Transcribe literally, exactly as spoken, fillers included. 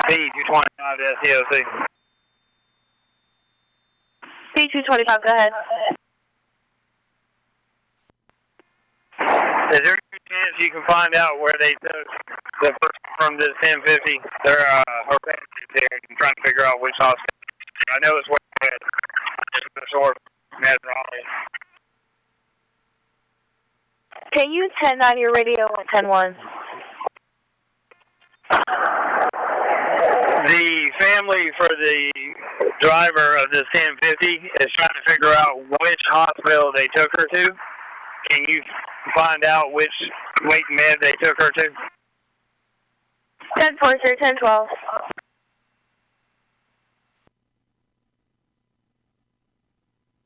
P two twenty-five to S C O C. P two twenty-five, go ahead. Is there any chance you can find out where they took the person from this ten fifty? They're, uh, her family's here and trying to figure out which hospital. I know it's way ahead. Just the short, Med Raleigh. Can you ten nine your radio on ten one? The family for the driver of this ten fifty is trying to figure out which hospital they took her to. Can you find out which Wake Med they took her to? ten four, sir, ten twelve.